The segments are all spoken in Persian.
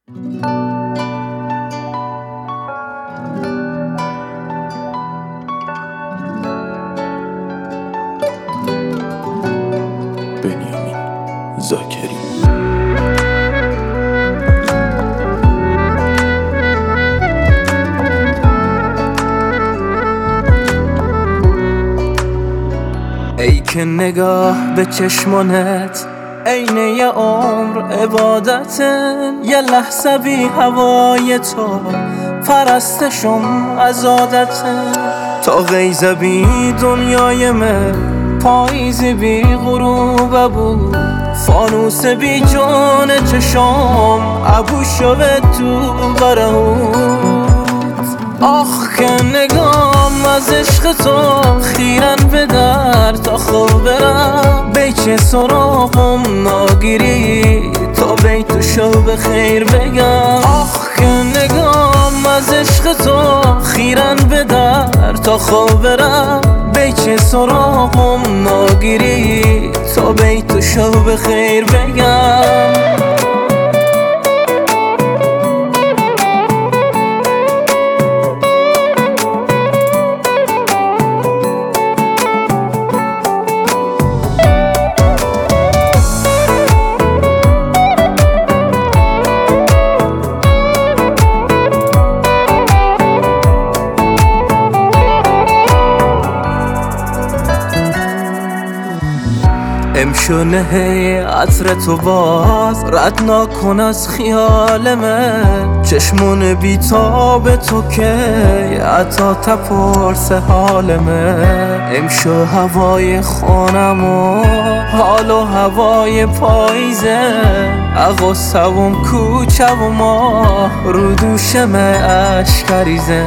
بنیامین زاکری. ای که نگاه به چشمانت عین یه عمر عبادته، یه لحظه بی هوای تو پرستشم از عادته. تا غیزه بی دنیای من پاییزی بی غروبه بود، فانوس بی جان چشام ابو شوه تو برهود. آخ که نگام از عشق تو خیرن به در تا خواب برم، بیچه سراغم ناگیری تا بیتو شو به خیر بگم. آخ که نگام از عشق تو خیرن به در تا خواب برم، بیچه سراغم ناگیری تا بیتو شو به خیر بگم. امشونه عطر تو باز رد نکن از خیال من، چشمون بیتاب تو که عطا تپرس حال من. امشو هوای خانم و حال و هوای پاییزه، اقصوم کوچه و ماه رو دوشم اشکریزه.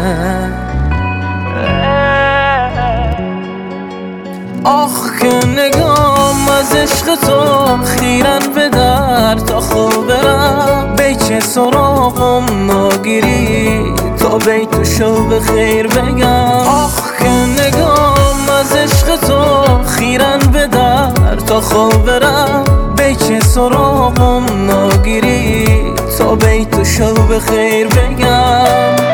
آخ که نگام از عشق تو خیرن به در تا خواب برم، بیچه سراغم ناگیری تا بیتو شو به خیر بگم. آخ که نگام از عشق تو خیرن به در تا خواب برم، بیچه سراغم ناگیری تا بیتو شو به خیر بگم.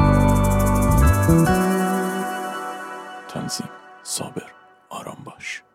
تنظیم صابر آرام باش.